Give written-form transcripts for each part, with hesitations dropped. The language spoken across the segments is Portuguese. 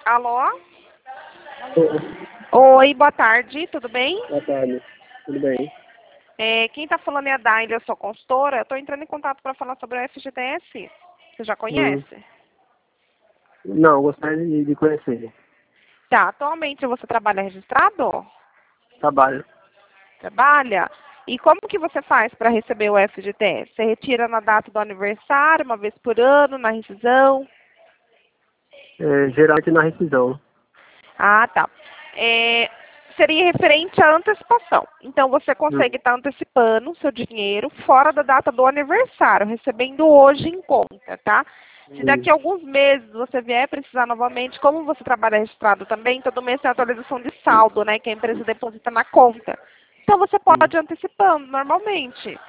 Alô? Ô, Oi, boa tarde, tudo bem? boa tarde, tudo bem? Quem está falando é a Daila, eu sou consultora. Eu estou entrando em contato para falar sobre o FGTS. Você já Hum, conhece? não, gostaria de conhecer. Tá, atualmente você trabalha registrado? Trabalho. Trabalha? E como que você faz para receber o FGTS? Você retira na data do aniversário, uma vez por ano, na rescisão? Geralmente na rescisão. Ah, tá. Seria referente à antecipação. Então, você consegue Hum, estar antecipando o seu dinheiro fora da data do aniversário, recebendo hoje em conta, tá? Se daqui hum, a alguns meses você vier precisar novamente, como você trabalha registrado também, todo mês tem atualização de saldo, né, que a empresa deposita na conta. Então, você hum. pode ir antecipando normalmente.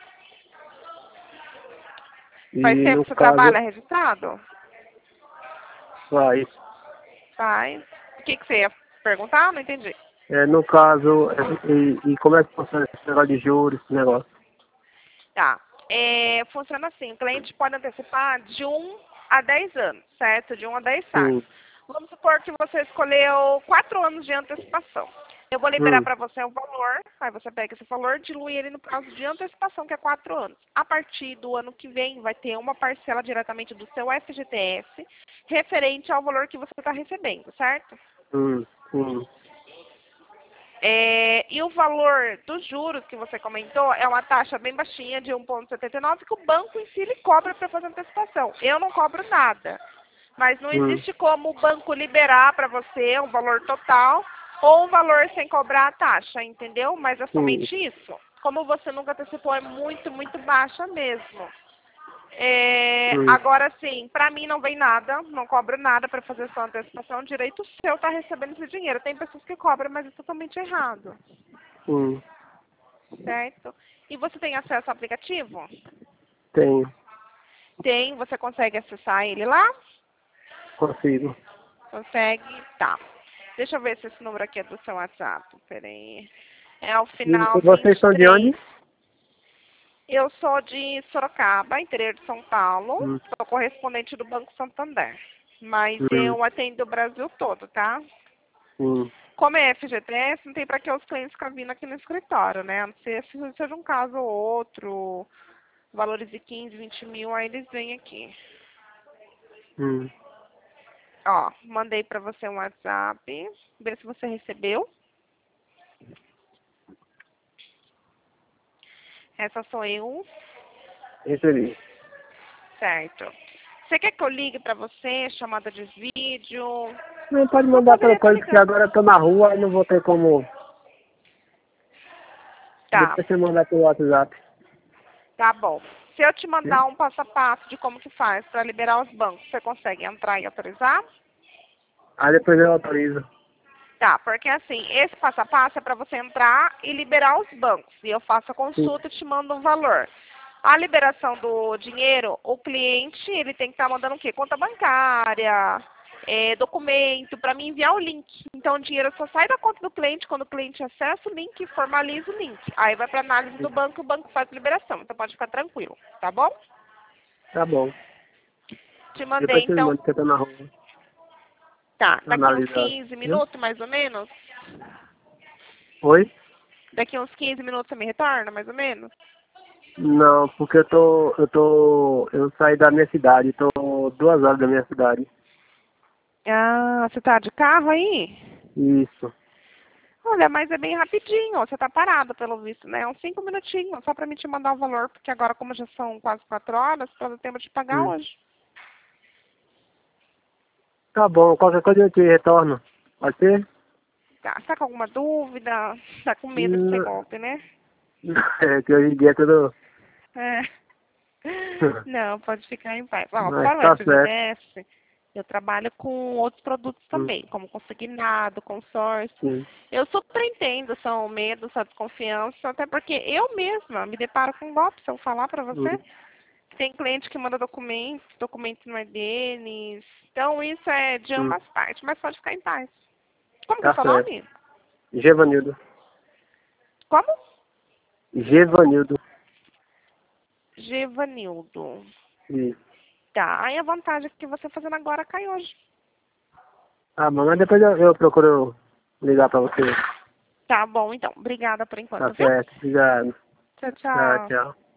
Faz E tempo no que você caso, trabalha registrado? faz. Faz. O que você ia perguntar? Não entendi. No caso, e como é que funciona esse negócio de juros, esse negócio? Tá. Funciona assim, o cliente pode antecipar de 1 a 10 anos, certo? De 1 a 10 saques. Sim. Vamos supor que você escolheu 4 anos de antecipação. Eu vou liberar Hum, para você o valor, aí você pega esse valor, dilui ele no prazo de antecipação, que é 4 anos. A partir do ano que vem, vai ter uma parcela diretamente do seu FGTS, referente ao valor que você está recebendo, certo? hum, E o valor dos juros que você comentou é uma taxa bem baixinha de 1,79 que o banco em si ele cobra para fazer antecipação. Eu não cobro nada, mas não hum, existe como o banco liberar para você um valor total ou um valor sem cobrar a taxa, entendeu? Mas é sim. somente isso. Como você nunca antecipou, é muito, muito baixa mesmo. Hum, Agora, sim, para mim não vem nada, não cobro nada para fazer sua antecipação, direito seu tá recebendo esse dinheiro. Tem pessoas que cobram, mas é totalmente errado, hum. certo? E você tem acesso ao aplicativo? Tenho, Tem, você consegue acessar ele lá? consigo. Consegue? Tá. Deixa eu ver se esse número aqui é do seu WhatsApp. Peraí. É ao E final vocês são de 23. onde? Eu sou de Sorocaba, interior de São Paulo. Hum, Sou correspondente do Banco Santander. Mas hum, eu atendo o Brasil todo, tá? hum. Como é FGTS, não tem para que os clientes ficarem vindo aqui no escritório, né? A não ser se seja um caso ou outro, valores de 15, 20 mil, aí eles vêm aqui. Hum. Ó, mandei para você um WhatsApp, ver se você recebeu. Essa sou eu, Recebi. certo. Você quer que eu ligue para você, chamada de vídeo? Não pode Eu mandar pelo poderia te coisa, porque ligar. agora eu tô na rua e não vou ter como. Tá, Depois você mandar pelo WhatsApp. tá bom. Se eu te Né? mandar um passo a passo de como que faz para liberar os bancos, você consegue entrar e autorizar? Aí depois eu autorizo. Tá, porque assim, esse passo a passo é para você entrar e liberar os bancos. E eu faço a Sim. consulta e te mando um valor. A liberação do dinheiro, o cliente, ele tem que estar mandando o quê? Conta bancária, documento, para me enviar o link. Então, o dinheiro só sai da conta do cliente quando o cliente acessa o link e formaliza o link. Aí vai para análise do banco e o banco faz a liberação. Então, pode ficar tranquilo, tá bom? Tá bom. Te mandei, Depois você me então, manda que eu tô na rua. tá, daqui uns Analisar. 15 Viu? minutos, mais ou menos. Oi? Daqui uns 15 minutos você me retorna, mais ou menos. Não, porque eu saí da minha cidade, tô 2 horas da minha cidade. Ah, você tá de carro aí? Isso. Olha, mas é bem rapidinho, você tá parado pelo visto, né? Uns 5 minutinhos, só pra mim te mandar o valor, porque agora como já são quase 4 horas, pra dar tempo de pagar Hum. hoje. Tá bom, qualquer coisa eu te retorno. Pode ser? Tá com alguma dúvida? Tá com medo de ser Não, golpe, né? é que hoje em dia é tudo. É. Não, pode ficar em paz. Ó, Mas para o tá certo. FGTS, eu trabalho com outros produtos Hum, também, como consignado, consórcio. sim. Eu super entendo seu medo, sua desconfiança, até porque eu mesma me deparo com golpe, se eu falar para você. Hum, Tem cliente que manda documentos, documento não é deles. Então, isso é de hum, ambas partes, mas pode ficar em paz. Como que é tá seu certo. nome? Gevanildo. Como? Gevanildo. Gevanildo. Isso. Tá, aí a vantagem é que você fazendo agora cai hoje. Ah, mas depois eu procuro ligar pra você. Tá bom, então. Obrigada por Tá enquanto, viu? certo, obrigado. Tchau, Tá, tchau. tchau.